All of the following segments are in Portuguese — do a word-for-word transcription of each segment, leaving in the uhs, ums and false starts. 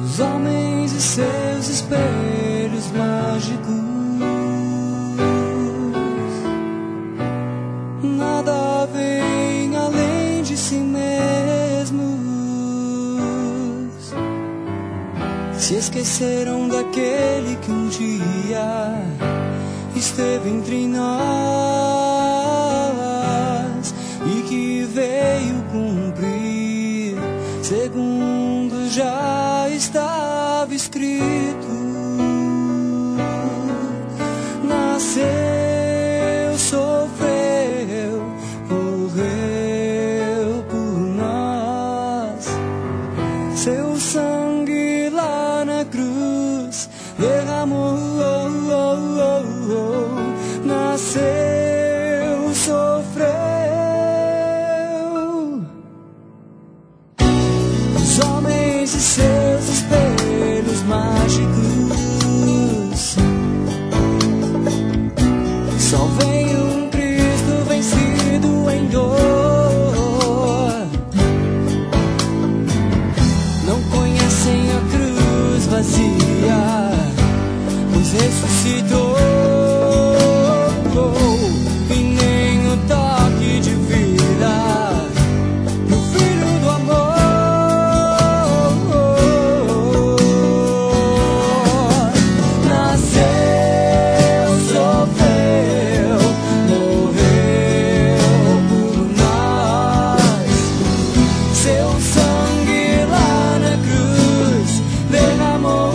Os homens e seus espelhos mágicos, nada vem além de si mesmos. Se esqueceram daquele que um dia esteve entre nós e que veio cumprir segundo já estava escrito. Nasceu, sofreu, morreu por nós. Seu sangue lá na cruz derramou. Nasceu, sofreu. Os homens e seus espelhos mágicos, só vem um Cristo vencido em dor. Não conhecem a cruz vazia, pois ressuscitou. E nem o toque de vida do Filho do amor. Nasceu, sofreu, morreu por nós. Seu sangue lá na cruz derramou.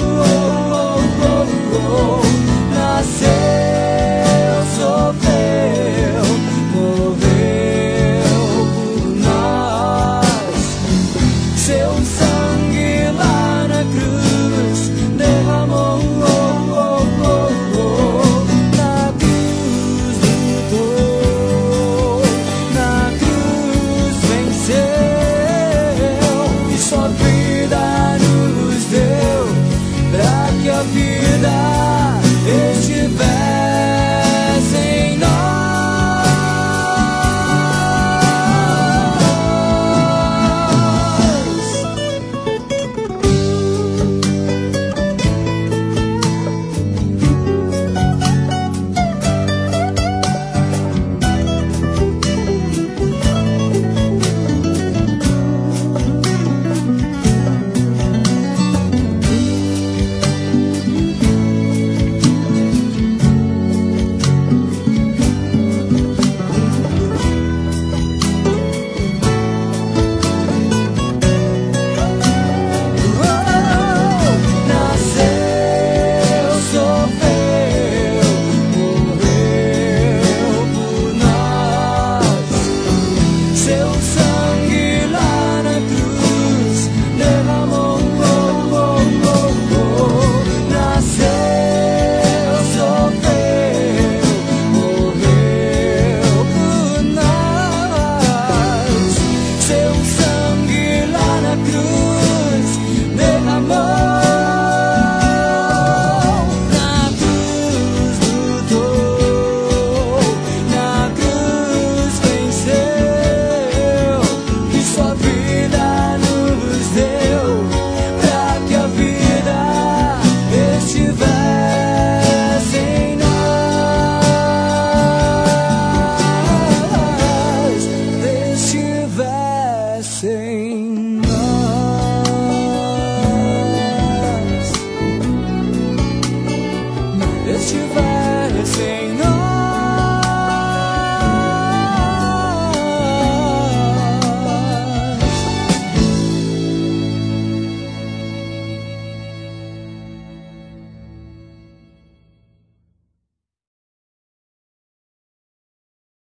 Nasceu, sofreu, morreu por nós. Seu sangue lá na cruz derramou. Na cruz lutou, na cruz venceu e sua vida nos deu pra que a vida estivesse em nós. Seu